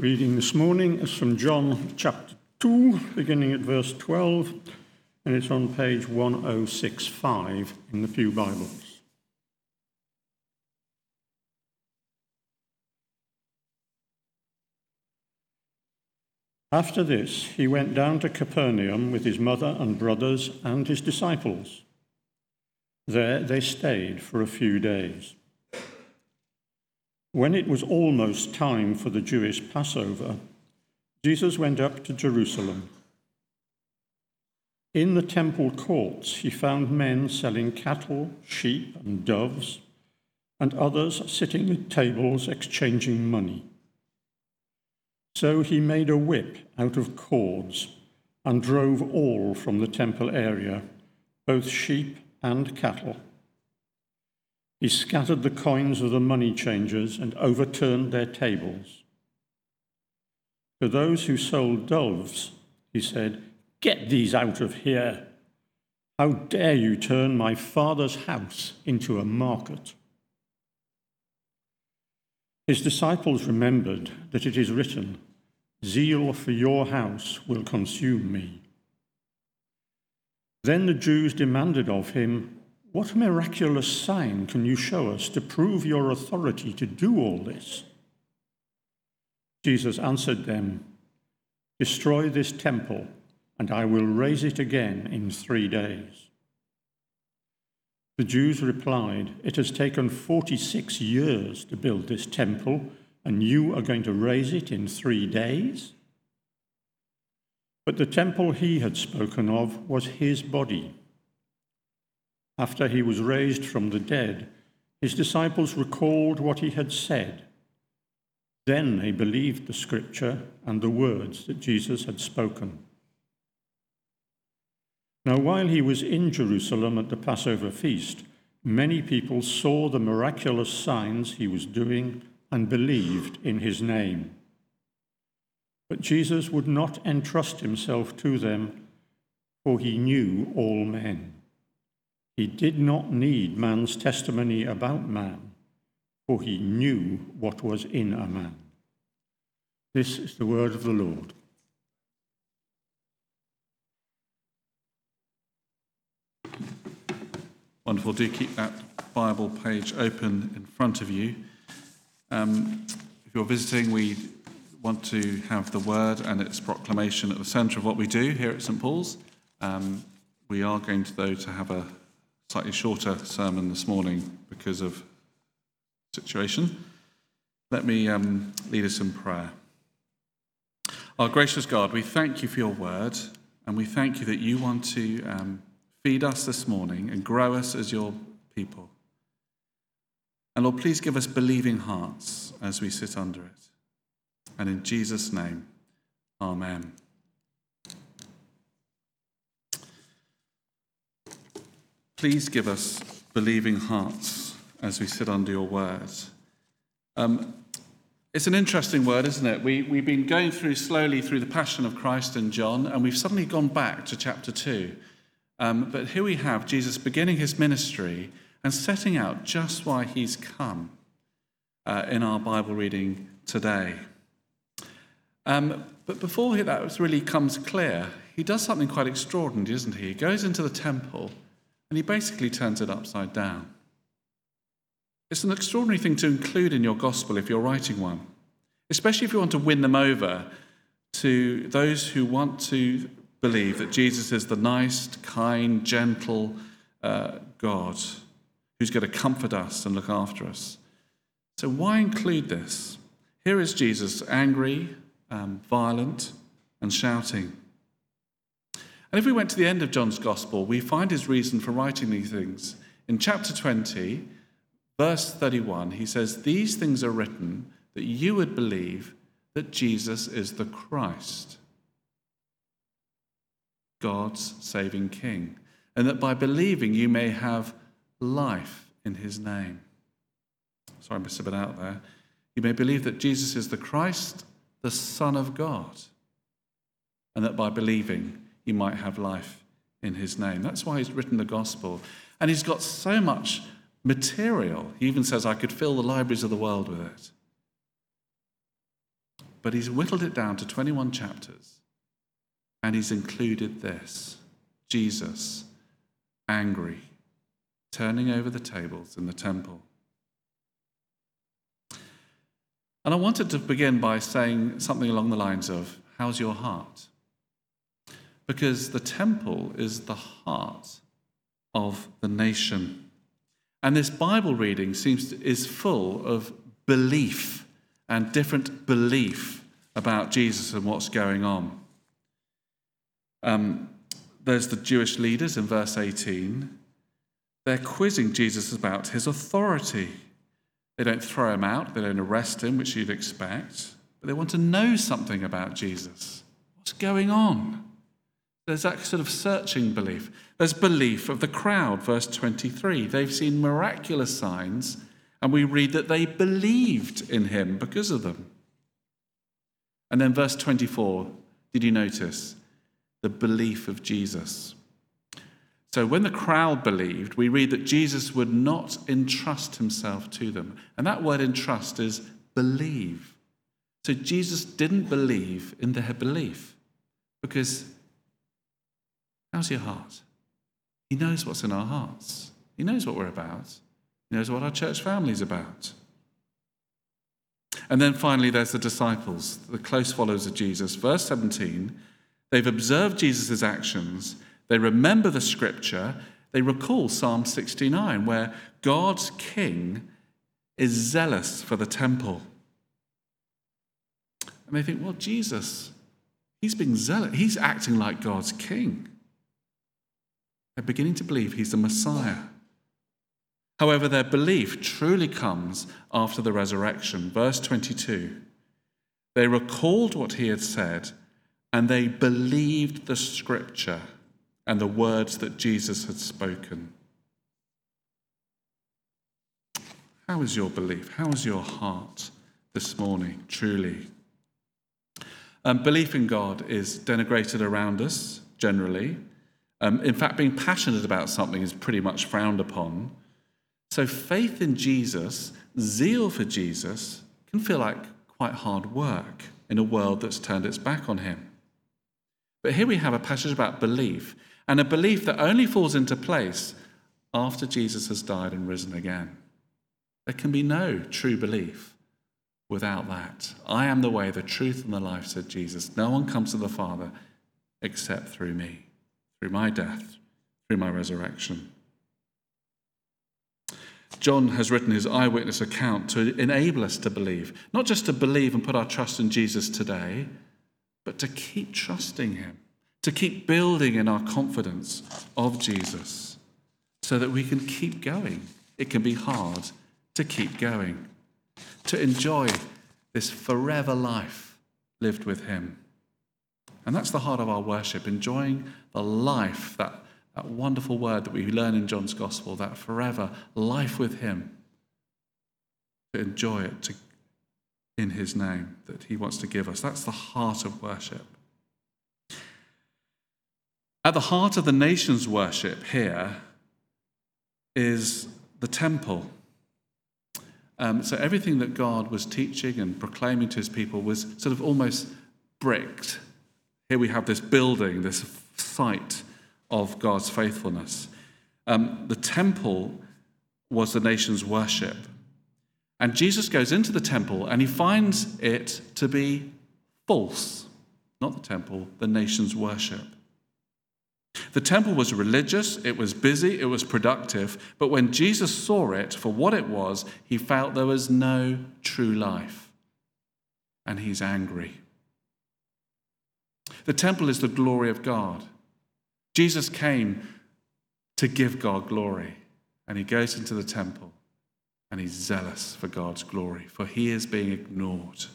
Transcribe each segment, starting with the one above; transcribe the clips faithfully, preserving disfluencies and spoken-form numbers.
Reading this morning is from John chapter two, beginning at verse twelve, and it's on page one oh six five in the Pew Bibles. After this, he went down to Capernaum with his mother and brothers and his disciples. There they stayed for a few days. When it was almost time for the Jewish Passover, Jesus went up to Jerusalem. In the temple courts, he found men selling cattle, sheep, and doves, and others sitting at tables exchanging money. So he made a whip out of cords and drove all from the temple area, both sheep and cattle. He scattered the coins of the money changers and overturned their tables. To those who sold doves, he said, "Get these out of here! How dare you turn my Father's house into a market?" His disciples remembered that it is written, "Zeal for your house will consume me." Then the Jews demanded of him, "What miraculous sign can you show us to prove your authority to do all this?" Jesus answered them, "Destroy this temple, and I will raise it again in three days." The Jews replied, "It has taken forty-six years to build this temple, and you are going to raise it in three days?" But the temple he had spoken of was his body. After he was raised from the dead, his disciples recalled what he had said. Then they believed the scripture and the words that Jesus had spoken. Now, while he was in Jerusalem at the Passover feast, many people saw the miraculous signs he was doing and believed in his name. But Jesus would not entrust himself to them, for he knew all men. He did not need man's testimony about man, for he knew what was in a man. This is the word of the Lord. Wonderful. Do keep that Bible page open in front of you. Um, if you're visiting, we want to have the word and its proclamation at the centre of what we do here at St Paul's. Um, we are going to, though, to have a slightly shorter sermon this morning because of the situation. Let me um, lead us in prayer. Our gracious God, we thank you for your word, and we thank you that you want to um, feed us this morning and grow us as your people. And Lord, please give us believing hearts as we sit under it. And in Jesus' name, amen. Please give us believing hearts as we sit under your word. Um, it's an interesting word, isn't it? We, we've been going through slowly through the Passion of Christ in John, and we've suddenly gone back to chapter two. Um, but here we have Jesus beginning his ministry and setting out just why he's come uh, in our Bible reading today. Um, but before that really comes clear, he does something quite extraordinary, doesn't he? He goes into the temple and he basically turns it upside down. It's an extraordinary thing to include in your gospel if you're writing one, especially if you want to win them over to those who want to believe that Jesus is the nice, kind, gentle uh, God who's going to comfort us and look after us. So why include this? Here is Jesus, angry, um, violent, and shouting. And if we went to the end of John's Gospel, we find his reason for writing these things. In chapter twenty, verse thirty-one, he says, "These things are written that you would believe that Jesus is the Christ, God's saving King, and that by believing you may have life in his name." Sorry, I missed a bit out there. You may believe that Jesus is the Christ, the Son of God, and that by believing you might have life in his name. That's why he's written the gospel. And he's got so much material. He even says, I could fill the libraries of the world with it. but he's whittled it down to twenty-one chapters, and he's included this: Jesus, angry, turning over the tables in the temple. And I wanted to begin by saying something along the lines of, how's your heart? Because the temple is the heart of the nation. And this Bible reading seems to, is full of belief and different belief about Jesus and what's going on. Um, there's the Jewish leaders in verse eighteen. They're quizzing Jesus about his authority. They don't throw him out, they don't arrest him, which you'd expect, but they want to know something about Jesus. What's going on? There's that sort of searching belief. There's belief of the crowd, verse twenty-three. They've seen miraculous signs, and we read that they believed in him because of them. And then verse twenty-four, did you notice? The belief of Jesus. So when the crowd believed, we read that Jesus would not entrust himself to them. And that word entrust is believe. So Jesus didn't believe in their belief because how's your heart? He knows what's in our hearts. He knows what we're about. He knows what our church family is about. And then finally, there's the disciples, the close followers of Jesus. Verse seventeen, they've observed Jesus' actions. They remember the scripture. They recall Psalm sixty-nine, where God's king is zealous for the temple. And they think, well, Jesus, he's being zealous. He's acting like God's king. They're beginning to believe he's the Messiah. However, their belief truly comes after the resurrection. Verse twenty-two, they recalled what he had said, and they believed the scripture and the words that Jesus had spoken. How is your belief? How is your heart this morning, truly? Um, belief in God is denigrated around us, generally. Um, in fact, being passionate about something is pretty much frowned upon. So faith in Jesus, zeal for Jesus, can feel like quite hard work in a world that's turned its back on him. But here we have a passage about belief, and a belief that only falls into place after Jesus has died and risen again. There can be no true belief without that. I am the way, the truth, and the life, said Jesus. No one comes to the Father except through me, through my death, through my resurrection. John has written his eyewitness account to enable us to believe, not just to believe and put our trust in Jesus today, but to keep trusting him, to keep building in our confidence of Jesus so that we can keep going. It can be hard to keep going, to enjoy this forever life lived with him. And that's the heart of our worship, enjoying the life, that, that wonderful word that we learn in John's Gospel, that forever life with him, to enjoy it to, in his name that he wants to give us. That's the heart of worship. At the heart of the nation's worship here is the temple. Um, so everything that God was teaching and proclaiming to his people was sort of almost bricked. Here we have this building, this site of God's faithfulness. Um, the temple was the nation's worship. And Jesus goes into the temple and he finds it to be false. Not the temple, the nation's worship. The temple was religious, it was busy, it was productive, but when Jesus saw it for what it was, he felt there was no true life. And he's angry. The temple is the glory of God. Jesus came to give God glory, and he goes into the temple, and he's zealous for God's glory, for he is being ignored.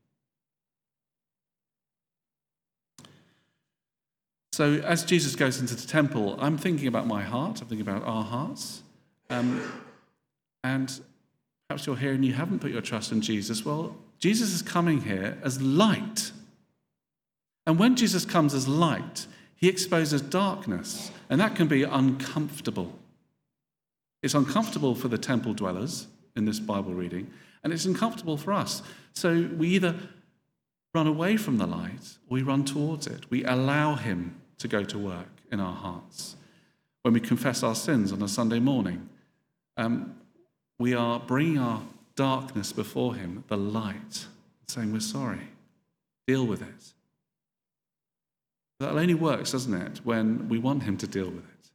So as Jesus goes into the temple, I'm thinking about my heart, I'm thinking about our hearts. Um, and perhaps you're here and you haven't put your trust in Jesus. Well, Jesus is coming here as light. And when Jesus comes as light, he exposes darkness, and that can be uncomfortable. It's uncomfortable for the temple dwellers in this Bible reading, and it's uncomfortable for us. So we either run away from the light or we run towards it. We allow him to go to work in our hearts. When we confess our sins on a Sunday morning, um, we are bringing our darkness before him, the light, saying we're sorry. Deal with it. That only works, doesn't it, when we want him to deal with it.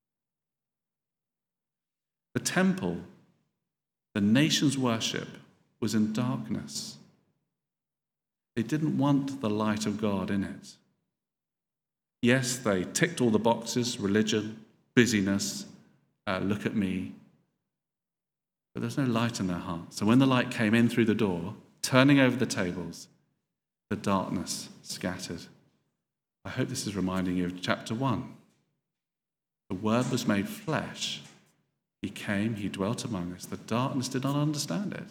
The temple, the nation's worship, was in darkness. They didn't want the light of God in it. Yes, they ticked all the boxes, religion, busyness, uh, look at me. But there's no light in their hearts. So when the light came in through the door, turning over the tables, the darkness scattered. I hope this is reminding you of chapter one. The Word was made flesh. He came, he dwelt among us. The darkness did not understand it.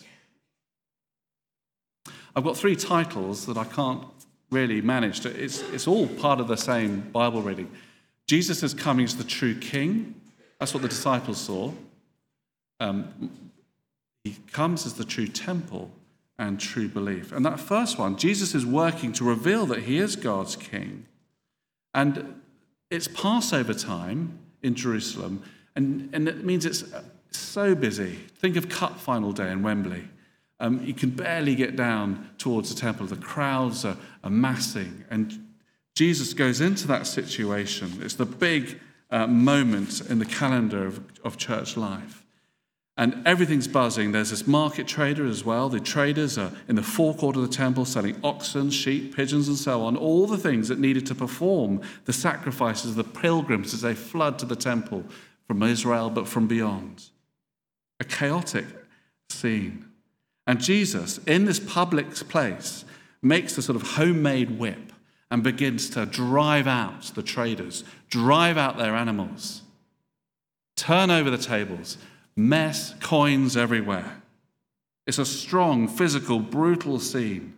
I've got three titles that I can't really manage to. It's, it's all part of the same Bible reading. Jesus is coming as the true king. That's what the disciples saw. Um, he comes as the true temple and true belief. And that first one, Jesus is working to reveal that he is God's king. And it's Passover time in Jerusalem, and, and it means it's so busy. Think of Cup final day in Wembley. Um, you can barely get down towards the temple. The crowds are amassing, and Jesus goes into that situation. It's the big uh, moment in the calendar of, of church life. And everything's buzzing. There's this market trader as well. The traders are in the forecourt of the temple selling oxen, sheep, pigeons, and so on. All the things that needed to perform the sacrifices of the pilgrims as they flood to the temple from Israel, but from beyond. A chaotic scene. And Jesus, in this public place, makes a sort of homemade whip and begins to drive out the traders, drive out their animals, turn over the tables, mess, coins everywhere. It's a strong, physical, brutal scene.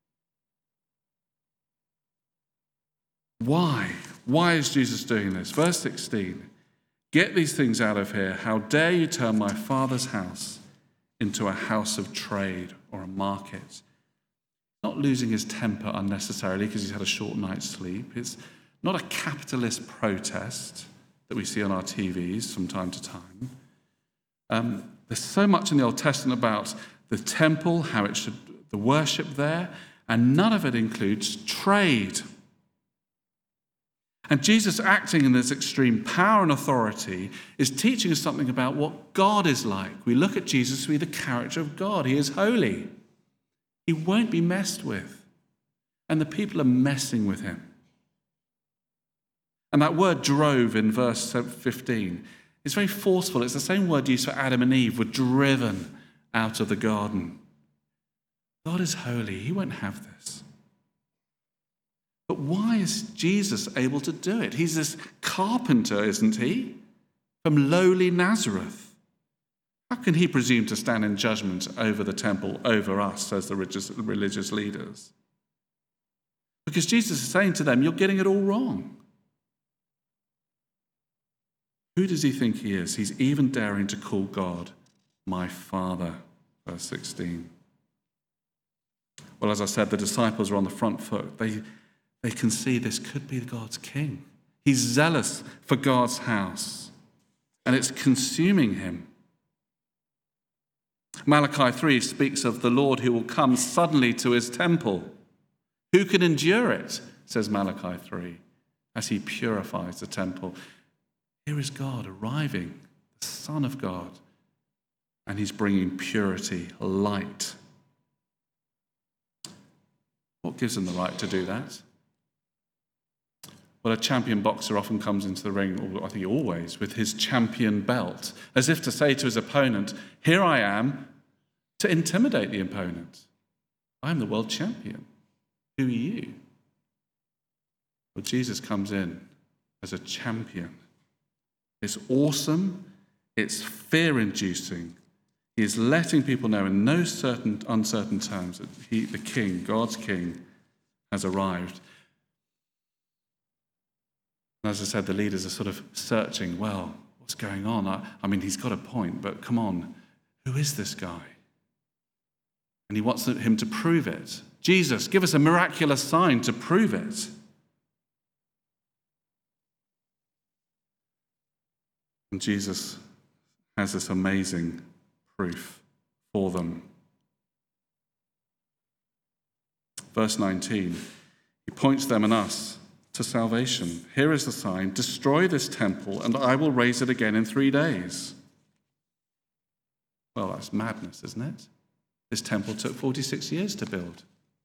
Why? Why is Jesus doing this? Verse sixteen, get these things out of here. How dare you turn my Father's house into a house of trade or a market? Not losing his temper unnecessarily because he's had a short night's sleep. It's not a capitalist protest that we see on our T Vs from time to time. Um, there's so much in the Old Testament about the temple, how it should, the worship there, and none of it includes trade. And Jesus, acting in this extreme power and authority, is teaching us something about what God is like. We look at Jesus to be the character of God. He is holy. He won't be messed with. And the people are messing with him. And that word drove in verse fifteen is very forceful. It's the same word used for Adam and Eve were driven out of the garden. God is holy. He won't have this. But why is Jesus able to do it? He's this carpenter, isn't he? From lowly Nazareth. How can he presume to stand in judgment over the temple, over us as the religious, religious leaders? Because Jesus is saying to them, you're getting it all wrong. Who does he think he is? He's even daring to call God my Father, verse sixteen. Well, as I said, the disciples are on the front foot. They, they can see this could be God's king. He's zealous for God's house, and it's consuming him. Malachi three speaks of the Lord who will come suddenly to his temple. Who can endure it, says Malachi three, as he purifies the temple. Here is God arriving, the Son of God, and he's bringing purity, light. What gives him the right to do that? Well, a champion boxer often comes into the ring, or I think always, with his champion belt, as if to say to his opponent, here I am, to intimidate the opponent. I'm the world champion. Who are you? Well, Jesus comes in as a champion. It's awesome. It's fear-inducing. He is letting people know in no certain, uncertain terms that he, the King, God's King, has arrived. And as I said, the leaders are sort of searching, well, what's going on? I, I mean, he's got a point, but come on, who is this guy? And he wants him to prove it. Jesus, give us a miraculous sign to prove it. And Jesus has this amazing proof for them. Verse nineteen, he points them and us to salvation. Here is the sign: destroy this temple and I will raise it again in three days. Well, that's madness, isn't it? This temple took forty-six years to build.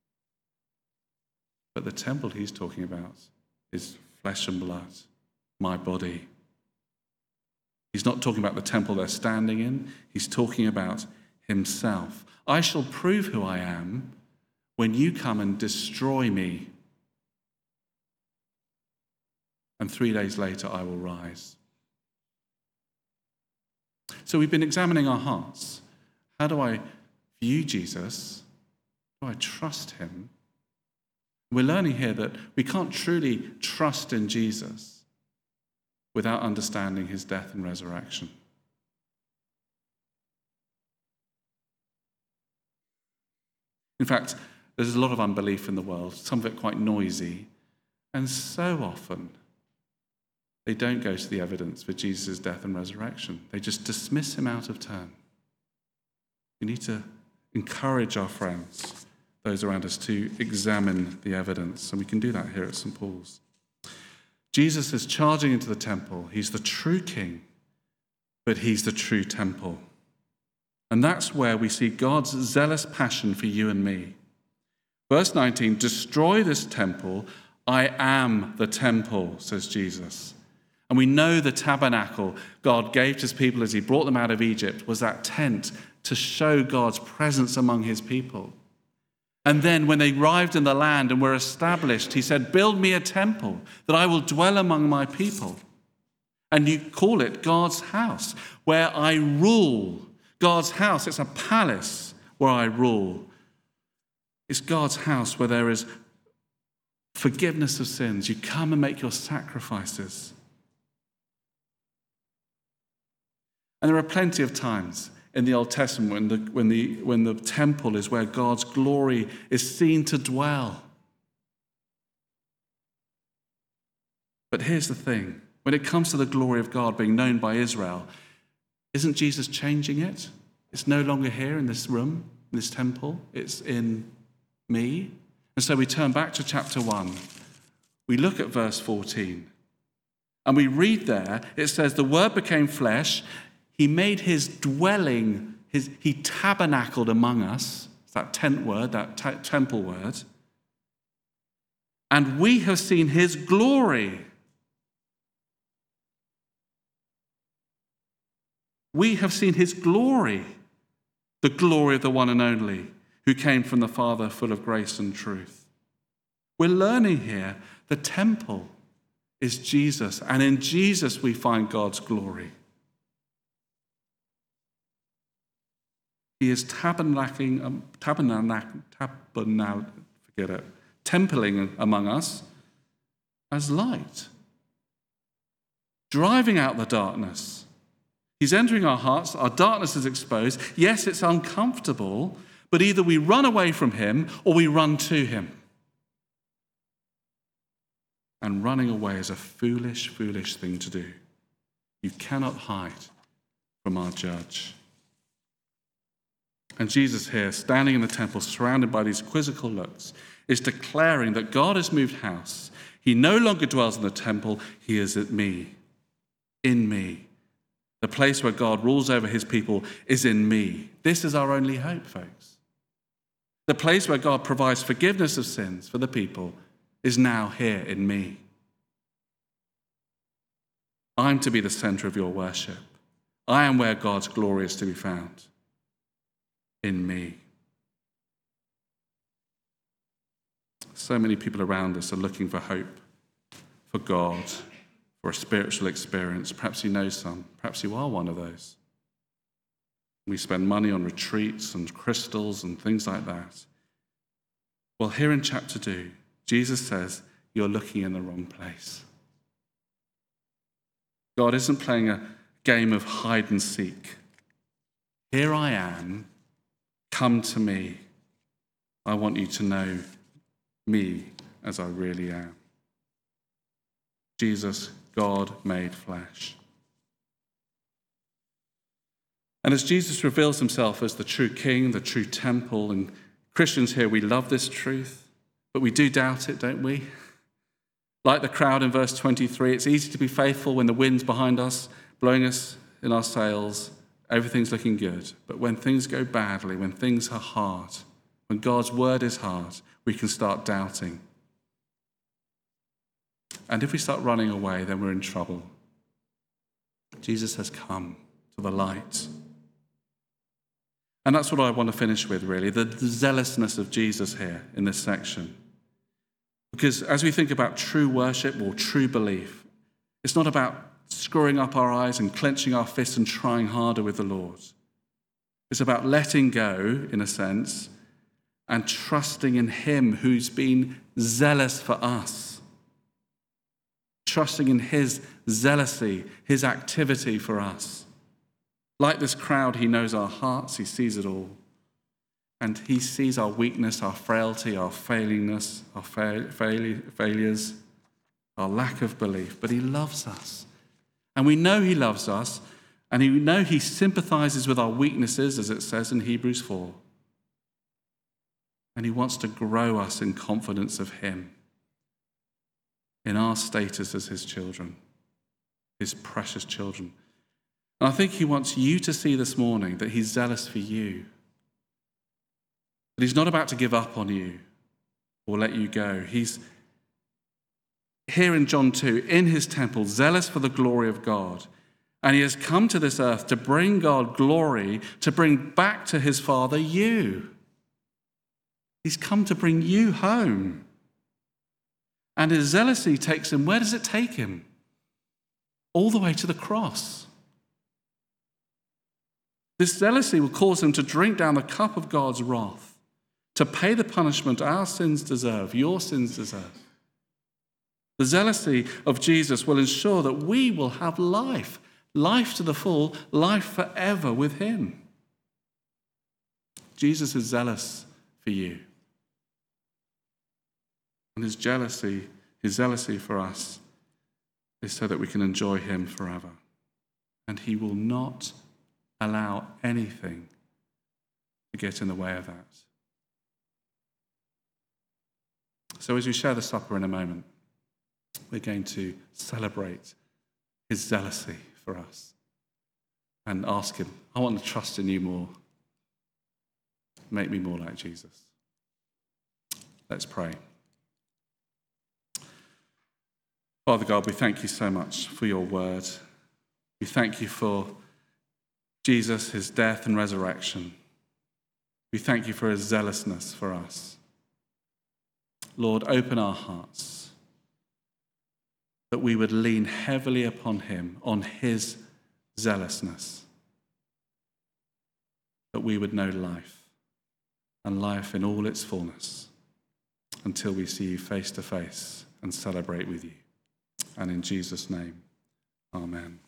But the temple he's talking about is flesh and blood, my body. He's not talking about the temple they're standing in. He's talking about himself. I shall prove who I am when you come and destroy me. And three days later, I will rise. So we've been examining our hearts. How do I view Jesus? How do I trust him? We're learning here that we can't truly trust in Jesus without understanding his death and resurrection. In fact, there's a lot of unbelief in the world, some of it quite noisy, and so often they don't go to the evidence for Jesus' death and resurrection. They just dismiss him out of turn. We need to encourage our friends, those around us, to examine the evidence, and we can do that here at Saint Paul's. Jesus is charging into the temple. He's the true king, but he's the true temple. And that's where we see God's zealous passion for you and me. Verse nineteen, destroy this temple. I am the temple, says Jesus. And we know the tabernacle God gave to his people as he brought them out of Egypt was that tent to show God's presence among his people. And then when they arrived in the land and were established, he said, build me a temple that I will dwell among my people. And you call it God's house, where I rule. God's house, it's a palace where I rule. It's God's house where there is forgiveness of sins. You come and make your sacrifices. And there are plenty of times in the Old Testament when the, when the, when the temple is where God's glory is seen to dwell. But here's the thing. When it comes to the glory of God being known by Israel, isn't Jesus changing it? It's no longer here in this room, in this temple. It's in me. And so we turn back to chapter one. We look at verse fourteen. And we read there, it says, the Word became flesh. He made his dwelling, his, he tabernacled among us. It's that tent word, that t- temple word. And we have seen his glory. We have seen his glory, the glory of the one and only, who came from the Father, full of grace and truth. We're learning here the temple is Jesus, and in Jesus we find God's glory. He is tabernacling, um, tabernacling, tabernacle, forget it, templing among us as light, driving out the darkness. He's entering our hearts. Our darkness is exposed. Yes, it's uncomfortable, but either we run away from him or we run to him. And running away is a foolish, foolish thing to do. You cannot hide from our judge. And Jesus here, standing in the temple, surrounded by these quizzical looks, is declaring that God has moved house. He no longer dwells in the temple. He is at me, in me. The place where God rules over his people is in me. This is our only hope, folks. The place where God provides forgiveness of sins for the people is now here in me. I'm to be the center of your worship. I am where God's glory is to be found. In me. So many people around us are looking for hope, for God, for a spiritual experience. Perhaps you know some. Perhaps you are one of those. We spend money on retreats and crystals and things like that. Well, here in chapter two, Jesus says, you're looking in the wrong place. God isn't playing a game of hide and seek. Here I am. Come to me. I want you to know me as I really am. Jesus, God made flesh. And as Jesus reveals himself as the true king, the true temple, and Christians here, we love this truth, but we do doubt it, don't we? Like the crowd in verse twenty-three, it's easy to be faithful when the wind's behind us, blowing us in our sails, everything's looking good. But when things go badly, when things are hard, when God's word is hard, we can start doubting. And if we start running away, then we're in trouble. Jesus has come to the light. And that's what I want to finish with, really, the, the zealousness of Jesus here in this section. Because as we think about true worship or true belief, it's not about screwing up our eyes and clenching our fists and trying harder with the Lord. It's about letting go, in a sense, and trusting in him who's been zealous for us. Trusting in his zealousy, his activity for us. Like this crowd, he knows our hearts, he sees it all. And he sees our weakness, our frailty, our failingness, our fail- fail- failures, our lack of belief. But he loves us. And we know he loves us, and we know he sympathizes with our weaknesses, as it says in Hebrews four. And he wants to grow us in confidence of him, in our status as his children, his precious children. And I think he wants you to see this morning that he's zealous for you. That he's not about to give up on you or let you go. He's here in John two, in his temple, zealous for the glory of God. And he has come to this earth to bring God glory, to bring back to his Father you. He's come to bring you home. And his zealousy takes him, where does it take him? All the way to the cross. This zealousy will cause him to drink down the cup of God's wrath, to pay the punishment our sins deserve, your sins deserve. The zealousy of Jesus will ensure that we will have life, life to the full, life forever with him. Jesus is zealous for you. And his jealousy, his zealousy for us is so that we can enjoy him forever. And he will not allow anything to get in the way of that. So as we share the supper in a moment, we're going to celebrate his zealousy for us and ask him, I want to trust in you more. Make me more like Jesus. Let's pray. Father God, we thank you so much for your word. We thank you for Jesus, his death and resurrection. We thank you for his zealousness for us. Lord, open our hearts that we would lean heavily upon him, on his zealousness, that we would know life and life in all its fullness until we see you face to face and celebrate with you. And in Jesus' name, amen.